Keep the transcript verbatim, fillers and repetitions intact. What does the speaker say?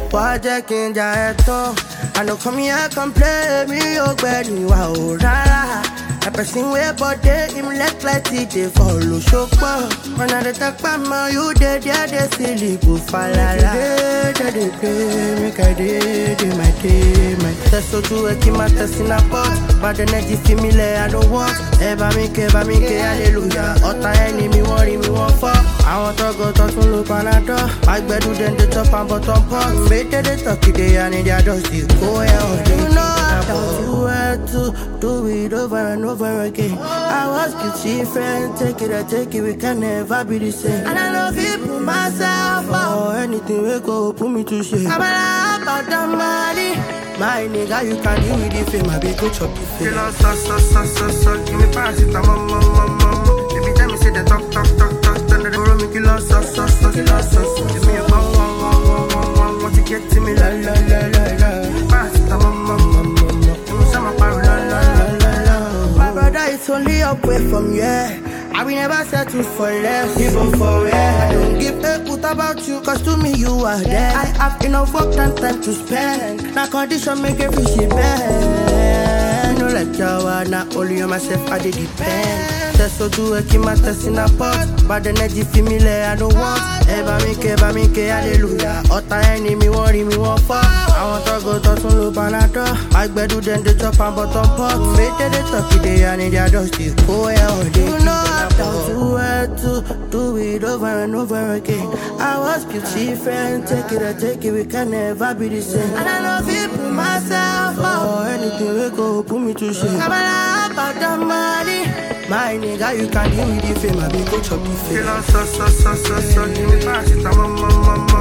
Why Jackin Jaeto? I know come here, come play me, oh, Benny, wow, rara. A person way, but they him let like they follow Shokwa. When I talk about my, you dead, yeah, they silly, go falala. They they play, make I did, my day, my test so do a keep my test in a pot. But the energy feel me, I don't want. Eba me, eba me, hallelujah. Ota enemy, worry me, one for. I want to go to look Panado. I better than the top and bottom part. Better the talk today, I need your dusty. Go ahead, you know I thought you had to do it over and over again. I was Gucci friend, take it, I take it, we can never be the same. And I love you, put myself out. Anything we go, put me to shame. I'm all about the money. My nigga, you can deal with the fame, I be go chop the fame. Kill us, sus, sus, sus, sus, sus. Give me pass it, mama, mama, mama. Every time you say the talk, talk, talk, talk, then the borrow me kill us, sus, sus, sus, kill us, sus. Give me a one, one, one, one, one, one. Want to get to me, la, la, la, la, la. Pass it, mama, mama, mama. Give me some of our la, la, la, la, la. My brother, it's only up way from here. I will never settle for less, even for where I don't give a put about you, cause to me you are there. I have enough work and time to spend. Now condition make every shit bad. No like you not only on myself, I did depend. Test so do a keep my test in a pot. But the energy feel me lay, I don't want. Eba me, eba me, hallelujah. Ota enemy, worry me, one for. I want to go to some low panado. I better than the top and bottom pot. Better the talk today, I need your dusty. Go ahead, you know I thought you had to do it over and over again. I was Gucci friend, take it, I take it, we can never be the same. And I love you, put myself out. Anything we go, put me to shame. I'm all about the money. My nigga, you can deal with the fame, I be go chop the fame. Kill us, sus, sus, sus, sus, sus. Give me pass it, mama, mama, mama.